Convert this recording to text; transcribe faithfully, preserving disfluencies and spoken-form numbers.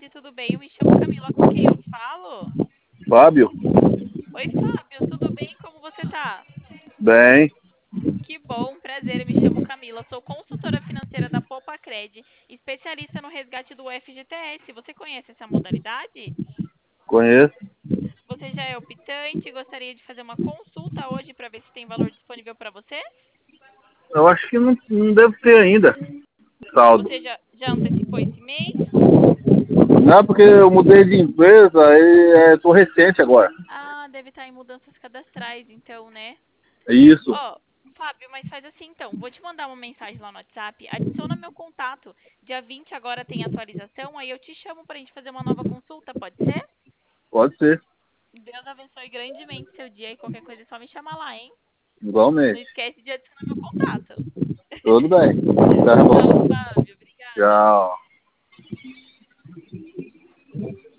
tarde, tudo bem? Eu me chamo Camila, com quem eu falo? Fábio? Oi, Fábio, tudo bem? Como você tá? Bem, Que bom, prazer, eu me chamo Camila, sou consultora financeira da Popacred, especialista no resgate do F G T S. Você conhece essa modalidade? conheço. Você já é optante e gostaria de fazer uma consulta hoje para ver se tem valor disponível para você? Eu acho que não, não devo ter ainda saldo. Você já, já antecipou esse mês? Não, porque eu mudei de empresa e estou recente agora. Ah, deve estar em mudanças cadastrais, então, né? É isso. Ó, Fábio, mas faz assim então, vou te mandar uma mensagem lá no WhatsApp, adiciona meu contato. Dia vinte agora tem atualização, aí eu te chamo pra gente fazer uma nova consulta, pode ser? Pode ser. Deus abençoe grandemente seu dia e qualquer coisa é só me chamar lá, hein? Não Igualmente. esquece de adicionar meu contato. Tudo bem. Tá Tchau, bom. Fábio. Obrigada. Tchau.